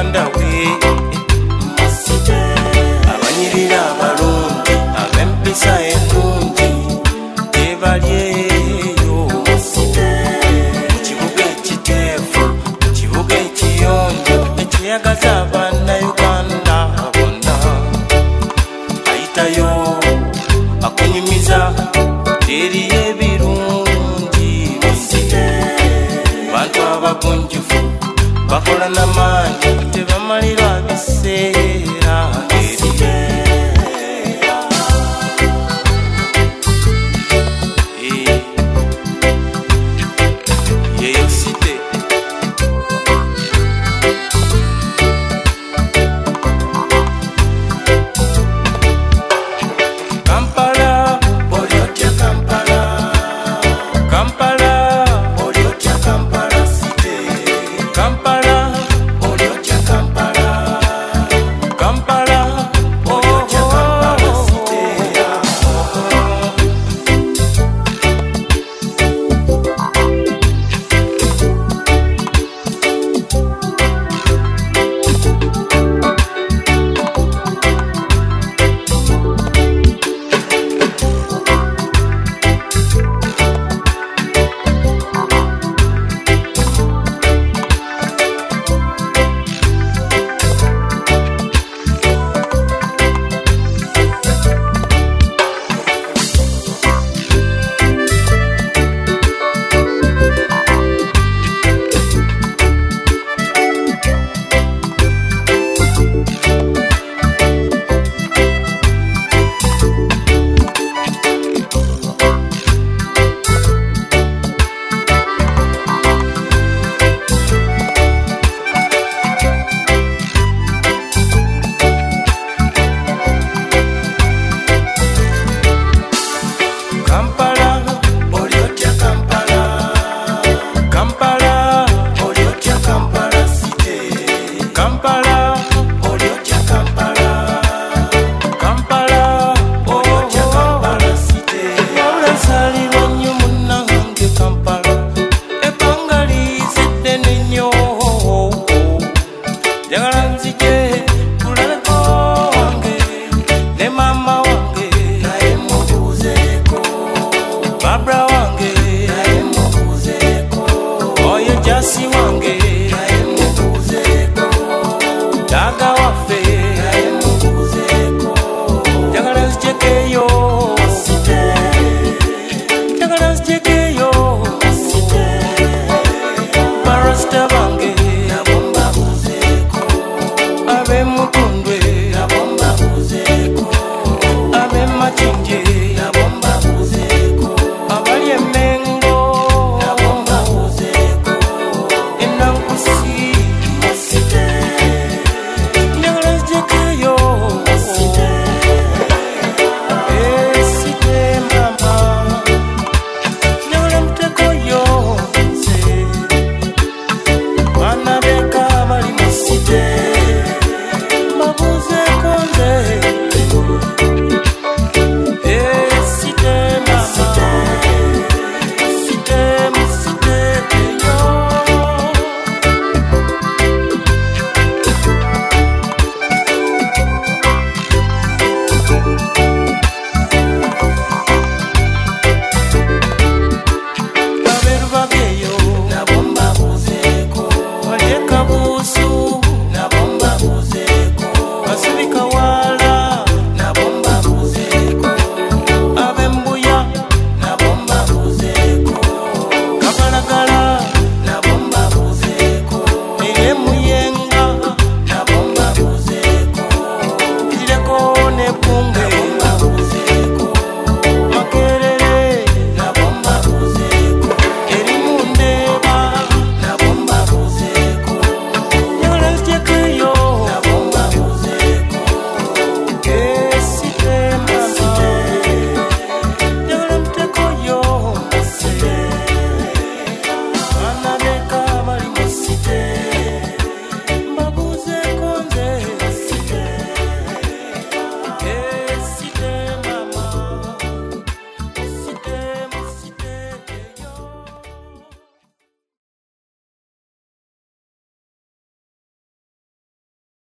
Uganda we abanyirira abalungi ab'empisa ennungi tebalyeyo mu kibuga ekiteefu mu kibuga ekiyonjo ekiyagaza bannayuganda bonna ayitayo akunyumiza teriyo ebirungi bantu abagunjufu bakola n'amaanyi tebamalira biseera yeyo site Kampala Olyotya Kampala Kampala Olyotya Kampala site Kampala Olyotya Kampala Kampala Olyotya Kampala site Kampala Olyotya Kampala Kampala Olyotya Kampala site Kampala Olyotya Kampala Kampala Olyotya Kampala site Obulansalirwa nnyo munnange Kampala ebbanga lizidde nnyo njagala nzije kulabeko wange ne maama wange naye mubuuzeeko Barbara wange naye mubuuzeeko oyo Jasi wange naye mubuuzeeko Daga waffe naye mubuuzeeko njagala nzijekeeyo njagala nzijekeeyo barasta bange nabo mbabuuzeeko ab'emutu